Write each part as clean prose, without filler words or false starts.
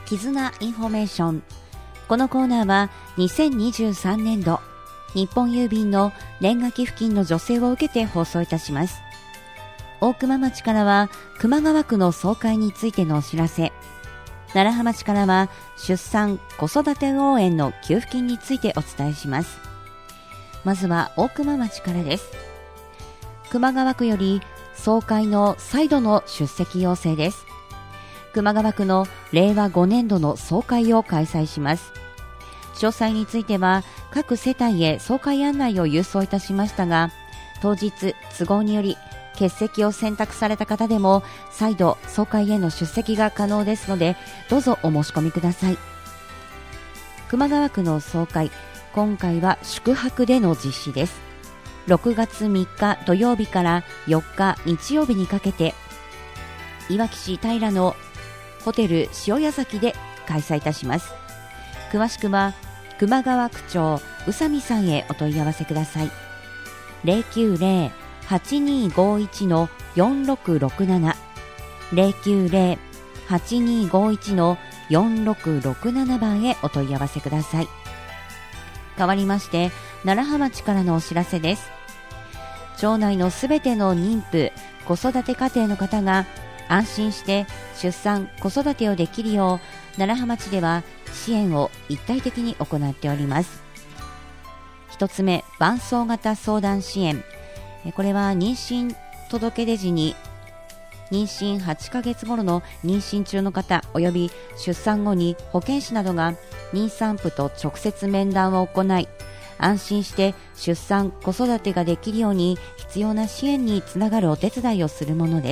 絆インフォメーション。このコーナーは2023年度日本郵便の年賀寄付金の助成を受けて放送いたします。大熊町からは球磨川区の総会についてのお知らせ、楢葉町からは出産・子育て応援の給付金についてお伝えします。まずは大熊町からです。球磨川区より総会の再度の出席要請です。球磨川区の令和5年度の総会を開催します。詳細については各世帯へ総会案内を郵送いたしましたが、当日都合により欠席を選択された方でも再度総会への出席が可能ですので、どうぞお申し込みください。球磨川区の総会、今回は宿泊での実施です。6月3日土曜日から4日日曜日にかけて、いわき市平のホテル塩屋崎で開催いたします。詳しくは球磨川区長宇佐美さんへお問い合わせください。090-8251-4667 090-8251-4667 番へお問い合わせください。代わりまして楢葉町からのお知らせです。町内のすべての妊婦・子育て家庭の方が安心して出産・子育てをできるよう、楢葉町では支援を一体的に行っております。一つ目、伴走型相談支援。これは妊娠届出時に妊娠8ヶ月頃の妊娠中の方および出産後に保健師などが妊産婦と直接面談を行い、安心して出産・子育てができるように必要な支援につながるお手伝いをするものです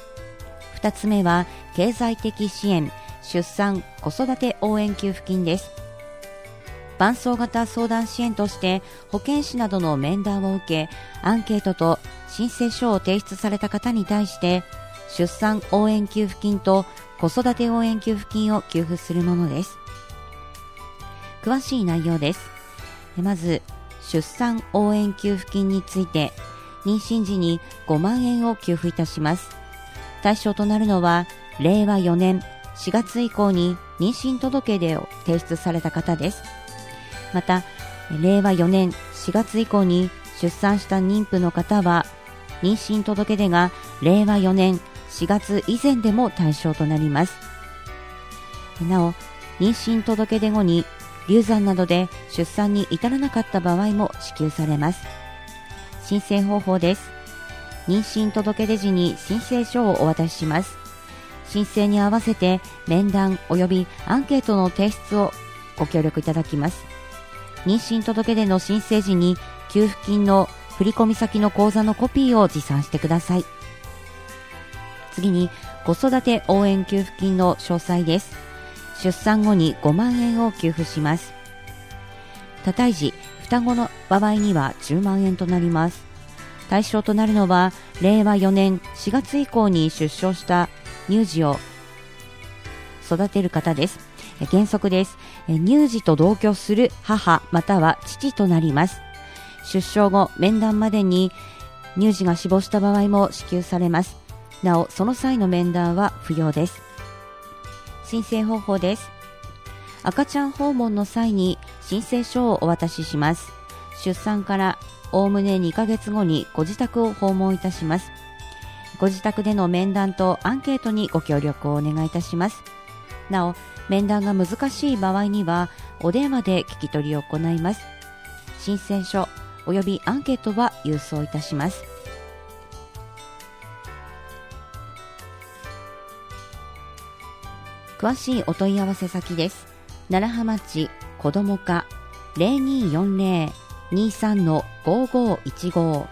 。2つ目は経済的支援、出産・子育て応援給付金です。伴走型相談支援として保健師などの面談を受け、アンケートと申請書を提出された方に対して出産応援給付金と子育て応援給付金を給付するものです。詳しい内容です。まず出産応援給付金について、妊娠時に5万円を給付いたします。対象となるのは令和4年4月以降に妊娠届出を提出された方です。また令和4年4月以降に出産した妊婦の方は妊娠届出が令和4年4月以前でも対象となります。なお、妊娠届出後に流産などで出産に至らなかった場合も支給されます。申請方法です。妊娠届出時に申請書をお渡しします。申請に合わせて面談及びアンケートの提出をご協力いただきます。妊娠届出の申請時に給付金の振込先の口座のコピーを持参してください。次に子育て応援給付金の詳細です。出産後に5万円を給付します。多胎児・双子の場合には10万円となります。対象となるのは令和4年4月以降に出生した乳児を育てる方です。原則です。乳児と同居する母または父となります。出生後面談までに乳児が死亡した場合も支給されます。なお、その際の面談は不要です。申請方法です。赤ちゃん訪問の際に申請書をお渡しします。出産からおおむね2ヶ月後にご自宅を訪問いたします。ご自宅での面談とアンケートにご協力をお願いいたします。なお、面談が難しい場合にはお電話で聞き取りを行います。申請書およびアンケートは郵送いたします。詳しいお問い合わせ先です。楢葉町子ども課 0240-23-5515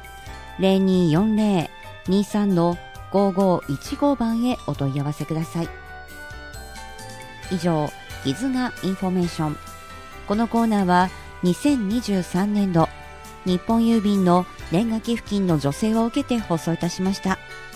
0240-23-5515 番へお問い合わせください。以上、絆インフォメーション。このコーナーは2023年度日本郵便の年賀寄付金の助成を受けて放送いたしました。